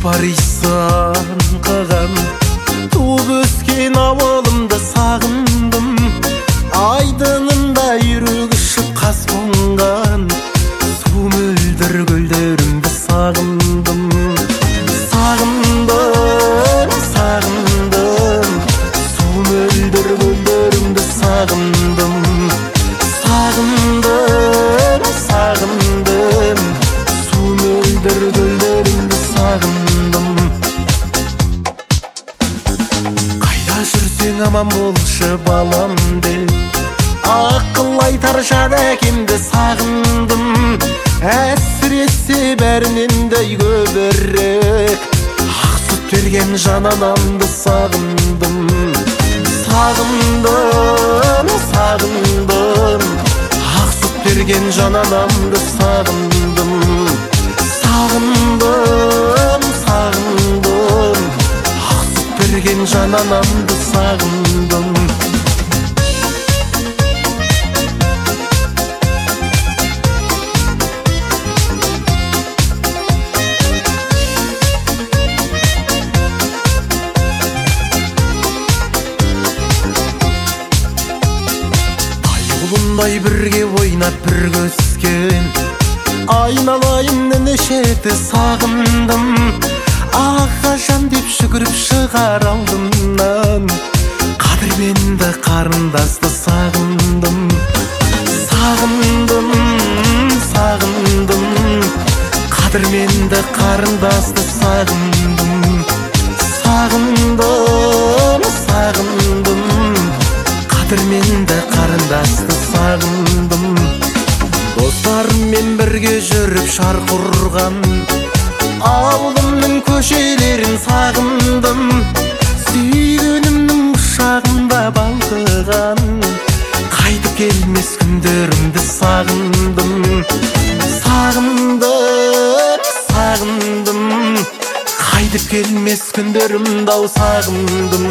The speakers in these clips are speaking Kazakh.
барыйсан қаған, туып өскен ауылымды сағындым. Айдынында үйрек ұшып қас қонған, су мөлдір көлдерімді сағындым. Сағындым, сағындым, су мөлдір көлдерімді сағындым. Сағындым, сағындым, су мөлдір көлдерімді сағындым. Қайда жүрсең аман болшы балам деп, ақыл айтар жан әкемді сағындым. Әсіресе бәрінен де көбірек ақ сүт берген жан анамды сағындым. Сағындым, сағындым, ақ сүт берген жан анамды сағындым. Сағындым, сағындым, ақ сүт берген жан анамды сағындым. Ұлындай бірге ойнап бір көскен, айналайын нешеті сағындым. Аға жан деп жүгіріп шығар алдымнан, қадірменді қарындасты сағындым. Сағындым, сағындым, қадірменді қарындасты сағындым. Сағындым, сағындым, қадірменді қарындасты сағындым. Достарыммен бірге жүріп шарқ ұрған, ауылымның көшелерін сағындым. Сүйгенімнің құшағында балқыған, қайтып келмес күндерімді сағындым. Сағындым, сағындым, қайтып келмес күндерімді сағындым.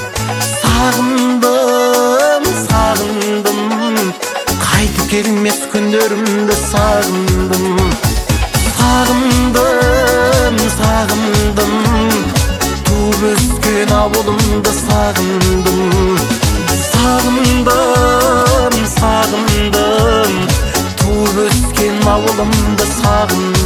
Сағындым, сағындым, қайтып келмес күндерімді сағындым. Сағындым, сағындым, туып өскен ауылымды сағындым. Сағындым, сағындым, туып өскен ауылымды сағындым.